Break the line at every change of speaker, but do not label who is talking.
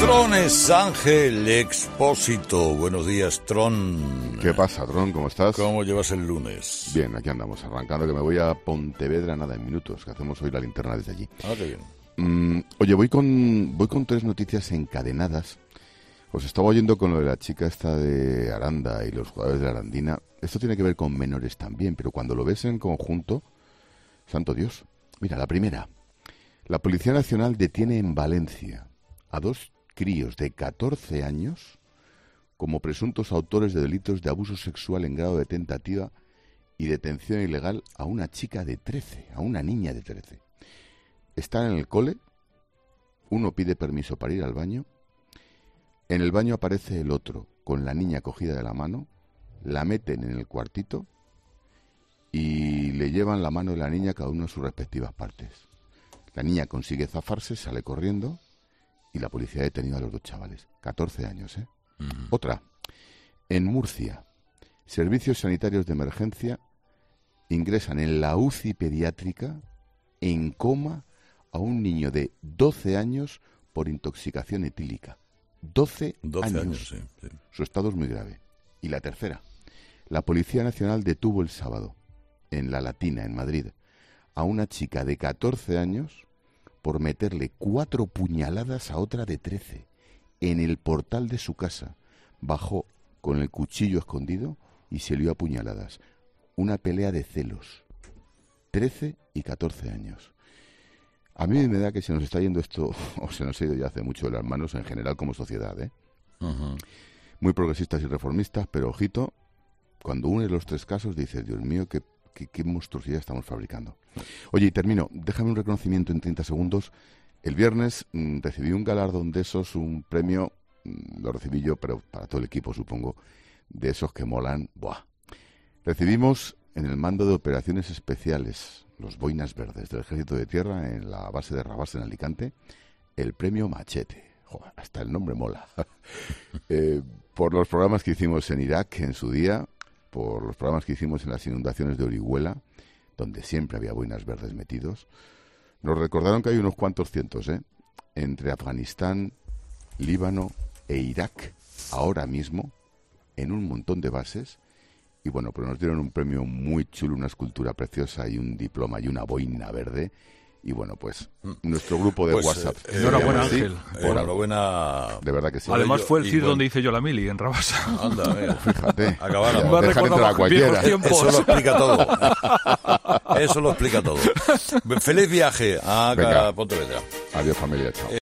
Tron es Ángel Expósito. Buenos días, Tron.
¿Qué pasa, Tron? ¿Cómo estás?
¿Cómo llevas el lunes?
Bien, aquí andamos, arrancando, que me voy a Pontevedra nada en minutos, que hacemos hoy la linterna desde allí.
Ah, qué bien.
Oye, voy con tres noticias encadenadas. Os estaba oyendo con lo de la chica esta de Aranda y los jugadores de la Arandina. Esto tiene que ver con menores también, pero cuando lo ves en conjunto, santo Dios. Mira, la primera. La Policía Nacional detiene en Valencia a dos críos de 14 años como presuntos autores de delitos de abuso sexual en grado de tentativa y detención ilegal a una chica de 13, a una niña de 13. Están en el cole, uno pide permiso para ir al baño, en el baño aparece el otro con la niña cogida de la mano, la meten en el cuartito y le llevan la mano de la niña cada uno a sus respectivas partes. La niña consigue zafarse, sale corriendo y la policía ha detenido a los dos chavales. 14 años, ¿eh? Uh-huh. Otra. En Murcia, servicios sanitarios de emergencia ingresan en la UCI pediátrica en coma a un niño de 12 años por intoxicación etílica. 12 años. Sí. Su estado es muy grave. Y la tercera. La Policía Nacional detuvo el sábado, en La Latina, en Madrid, a una chica de 14 años por meterle 4 puñaladas a otra de 13 en el portal de su casa. Bajó con el cuchillo escondido y se lió a puñaladas. Una pelea de celos. 13 y 14 años. A mí me da que se nos está yendo esto, o se nos ha ido ya hace mucho de las manos en general como sociedad, ¿eh? Uh-huh. Muy progresistas y reformistas, pero ojito, cuando unes los tres casos dices, Dios mío, qué monstruosidad estamos fabricando. Oye, y termino. Déjame un reconocimiento en 30 segundos. El viernes recibí un galardón de esos, un premio, lo recibí yo, pero para todo el equipo, supongo, de esos que molan. ¡Buah! Recibimos en el mando de operaciones especiales, los Boinas Verdes del Ejército de Tierra, en la base de Rabasa, en Alicante, el premio Machete. Joder, hasta el nombre mola. Por los programas que hicimos en Irak en su día, por los programas que hicimos en las inundaciones de Orihuela, donde siempre había boinas verdes metidos. Nos recordaron que hay unos cuantos cientos, entre Afganistán, Líbano e Irak, ahora mismo, en un montón de bases. Y bueno, pues nos dieron un premio muy chulo, una escultura preciosa y un diploma y una boina verde. Y bueno, pues nuestro grupo de WhatsApp.
Enhorabuena, Ángel.
Enhorabuena.
De verdad que sí.
Además fue el CID donde hice yo la mili, en Rabasa.
Anda, mira.
Fíjate.
Acabaron.
Dejan entrar a cualquiera.
Eso lo explica todo. Eso lo explica todo. Feliz viaje a Pontevedra.
Adiós, familia. Chao.